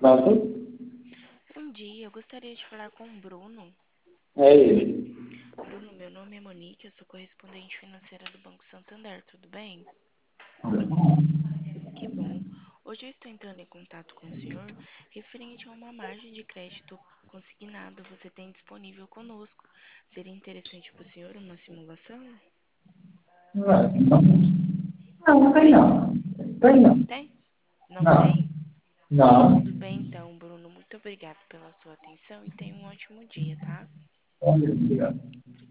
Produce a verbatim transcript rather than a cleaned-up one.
Pronto, Bom dia, eu gostaria de falar com o Bruno. é ele. Bruno, meu nome é Monique, eu sou correspondente financeira do Banco Santander, tudo bem? Que bom. Hoje eu estou entrando em contato com o senhor referente a uma margem de crédito consignado você tem disponível conosco. Seria interessante para o senhor uma simulação? Não, não, não, não tem Oi? não. Tem não. Tem? Não Não, tem? não. Tudo bem então, Bruno. Muito obrigado pela sua atenção e tenha um ótimo dia, tá? Obrigado.